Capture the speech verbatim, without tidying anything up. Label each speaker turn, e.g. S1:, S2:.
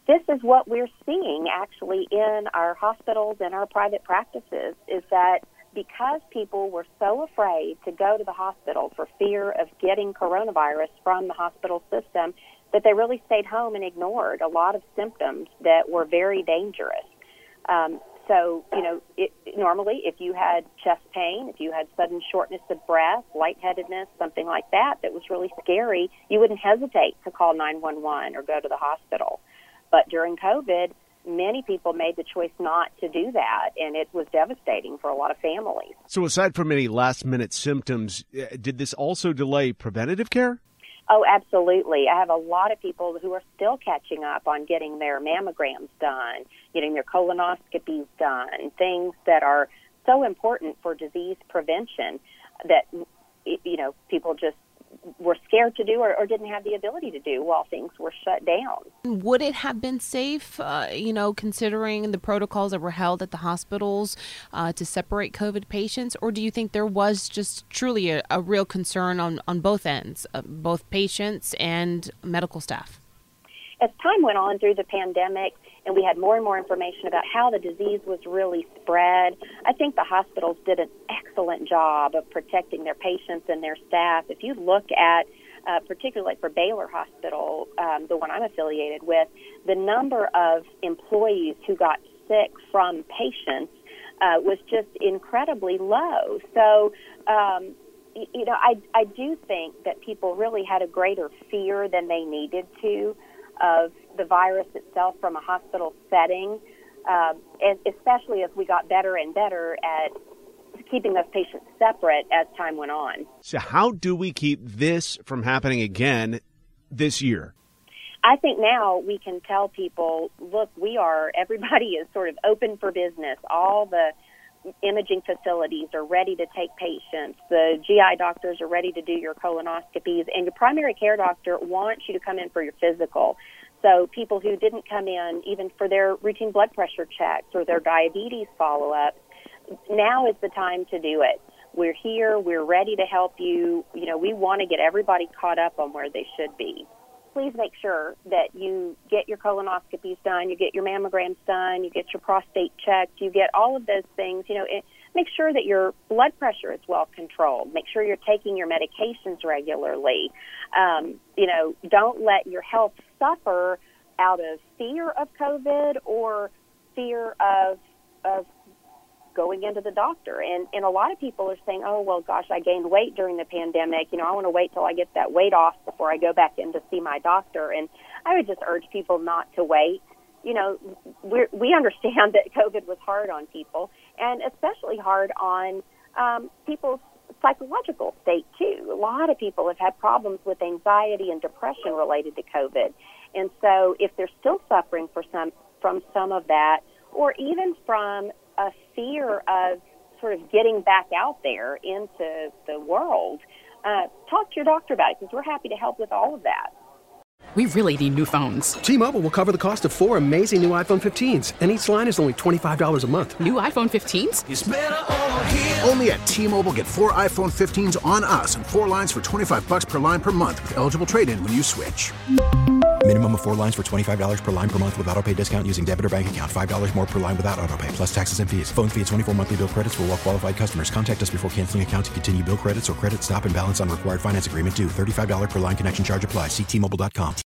S1: this is what we're seeing actually in our hospitals and our private practices, is that because people were so afraid to go to the hospital for fear of getting coronavirus from the hospital system, that they really stayed home and ignored a lot of symptoms that were very dangerous. Um, so, you know, it, normally if you had chest pain, if you had sudden shortness of breath, lightheadedness, something like that that was really scary, you wouldn't hesitate to call nine one one or go to the hospital. But during COVID, many people made the choice not to do that, and it was devastating for a lot of families.
S2: So aside from any last-minute symptoms, did this also delay preventative care?
S1: Oh, absolutely. I have a lot of people who are still catching up on getting their mammograms done, getting their colonoscopies done, things that are so important for disease prevention that, you know, people just were scared to do or, or didn't have the ability to do while things were shut down.
S3: Would it have been safe, uh, you know, considering the protocols that were held at the hospitals uh, to separate COVID patients? Or do you think there was just truly a, a real concern on, on both ends, uh, both patients and medical staff?
S1: As time went on through the pandemic and we had more and more information about how the disease was really spread, I think the hospitals did an excellent job of protecting their patients and their staff. If you look at, uh, particularly for Baylor Hospital, um, the one I'm affiliated with, the number of employees who got sick from patients uh, was just incredibly low. So, um, you know, I, I do think that people really had a greater fear than they needed to of the virus itself from a hospital setting, um, and especially as we got better and better at keeping those patients separate as time went on.
S2: So how do we keep this from happening again this year?
S1: I think now we can tell people, look, we are, everybody is sort of open for business. All the imaging facilities are ready to take patients. The G I doctors are ready to do your colonoscopies, and your primary care doctor wants you to come in for your physical. So people who didn't come in even for their routine blood pressure checks or their diabetes follow-ups, now is the time to do it. We're here. We're ready to help you. You know, we want to get everybody caught up on where they should be. Please make sure that you get your colonoscopies done, you get your mammograms done, you get your prostate checked, you get all of those things. You know, it, make sure that your blood pressure is well controlled. Make sure you're taking your medications regularly. Um, you know, don't let your health suffer out of fear of COVID or fear of of going into the doctor. And, and a lot of people are saying, oh, well, gosh, I gained weight during the pandemic. You know, I want to wait till I get that weight off before I go back in to see my doctor. And I would just urge people not to wait. You know, we're, we understand that COVID was hard on people, and especially hard on um, people's psychological state, too. A lot of people have had problems with anxiety and depression related to COVID. And so if they're still suffering for some, from some of that, or even from a fear of sort of getting back out there into the world, uh, talk to your doctor about it, because we're happy to help with all of that.
S4: We really need new phones.
S5: T-Mobile will cover the cost of four amazing new iPhone fifteens, and each line is only twenty-five dollars a month.
S4: New iPhone fifteens?
S6: It's better over here. Only at T-Mobile, get four iPhone fifteens on us and four lines for twenty-five dollars per line per month with eligible trade-in when you switch.
S7: Minimum of four lines for twenty-five dollars per line per month with autopay discount using debit or bank account. five dollars more per line without autopay, plus taxes and fees. Phone fee at twenty-four monthly bill credits for well-qualified customers. Contact us before canceling account to continue bill credits or credit stop and balance on required finance agreement due. thirty-five dollars per line connection charge applies. See T Mobile dot com.